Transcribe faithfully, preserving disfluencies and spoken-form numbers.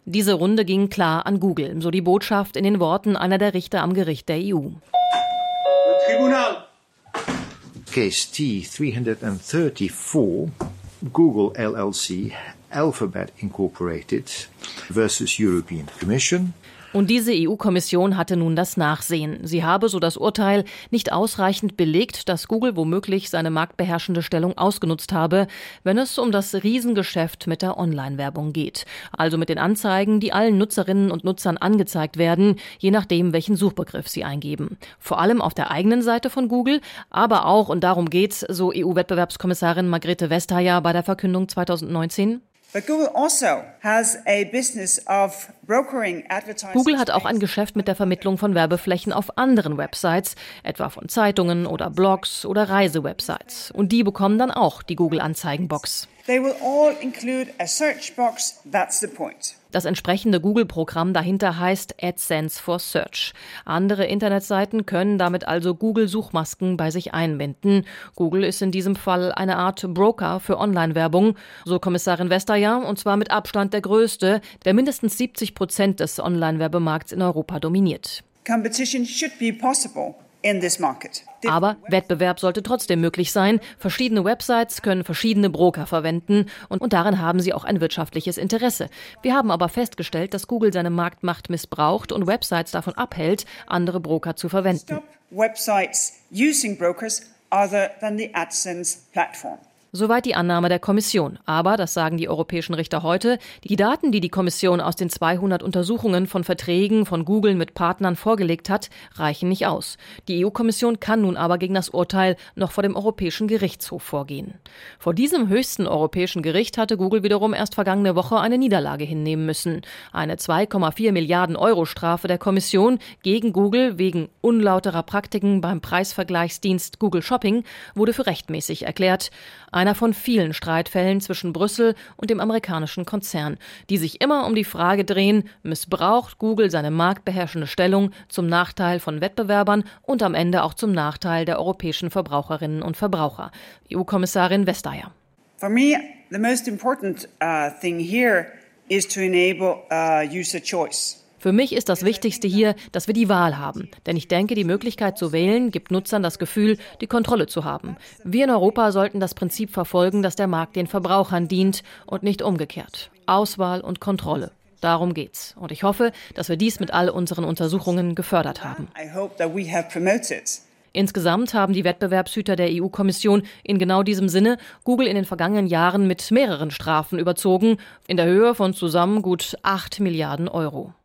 Diese Runde ging klar an Google, so die Botschaft in den Worten einer der Richter am Gericht der E U. Tribunal. Case T three thirty-four, Google L L C, Alphabet Incorporated versus European Commission. Und diese E U-Kommission hatte nun das Nachsehen. Sie habe, so das Urteil, nicht ausreichend belegt, dass Google womöglich seine marktbeherrschende Stellung ausgenutzt habe, wenn es um das Riesengeschäft mit der Online-Werbung geht. Also mit den Anzeigen, die allen Nutzerinnen und Nutzern angezeigt werden, je nachdem, welchen Suchbegriff sie eingeben. Vor allem auf der eigenen Seite von Google, aber auch, und darum geht's, so E U-Wettbewerbskommissarin Margrethe Vestager bei der Verkündung zweitausendneunzehn. Google hat auch ein Geschäft mit der Vermittlung von Werbeflächen auf anderen Websites, etwa von Zeitungen oder Blogs oder Reisewebsites. Und die bekommen dann auch die Google-Anzeigenbox. They will all include a search box, that's the point. Das entsprechende Google-Programm dahinter heißt AdSense for Search. Andere Internetseiten können damit also Google-Suchmasken bei sich einbinden. Google ist in diesem Fall eine Art Broker für Online-Werbung, so Kommissarin Vestager, und zwar mit Abstand der größte, der mindestens siebzig Prozent des Online-Werbemarkts in Europa dominiert. Competition should be possible in this market. Aber Wettbewerb sollte trotzdem möglich sein. Verschiedene Websites können verschiedene Broker verwenden und, und darin haben sie auch ein wirtschaftliches Interesse. Wir haben aber festgestellt, dass Google seine Marktmacht missbraucht und Websites davon abhält, andere Broker zu verwenden. Stop websites using brokers other than the AdSense platform. Soweit die Annahme der Kommission. Aber, das sagen die europäischen Richter heute, die Daten, die die Kommission aus den zweihundert Untersuchungen von Verträgen von Google mit Partnern vorgelegt hat, reichen nicht aus. Die E U-Kommission kann nun aber gegen das Urteil noch vor dem Europäischen Gerichtshof vorgehen. Vor diesem höchsten europäischen Gericht hatte Google wiederum erst vergangene Woche eine Niederlage hinnehmen müssen. Eine zwei Komma vier Milliarden Euro Strafe der Kommission gegen Google wegen unlauterer Praktiken beim Preisvergleichsdienst Google Shopping wurde für rechtmäßig erklärt. Einer von vielen Streitfällen zwischen Brüssel und dem amerikanischen Konzern, die sich immer um die Frage drehen, missbraucht Google seine marktbeherrschende Stellung zum Nachteil von Wettbewerbern und am Ende auch zum Nachteil der europäischen Verbraucherinnen und Verbraucher. E U-Kommissarin Vestager. For me, the most important uh, thing here is to enable uh, user choice. Für mich ist das Wichtigste hier, dass wir die Wahl haben. Denn ich denke, die Möglichkeit zu wählen gibt Nutzern das Gefühl, die Kontrolle zu haben. Wir in Europa sollten das Prinzip verfolgen, dass der Markt den Verbrauchern dient und nicht umgekehrt. Auswahl und Kontrolle. Darum geht's. Und ich hoffe, dass wir dies mit all unseren Untersuchungen gefördert haben. I hope that we have promoted. Insgesamt haben die Wettbewerbshüter der E U-Kommission in genau diesem Sinne Google in den vergangenen Jahren mit mehreren Strafen überzogen, in der Höhe von zusammen gut acht Milliarden Euro.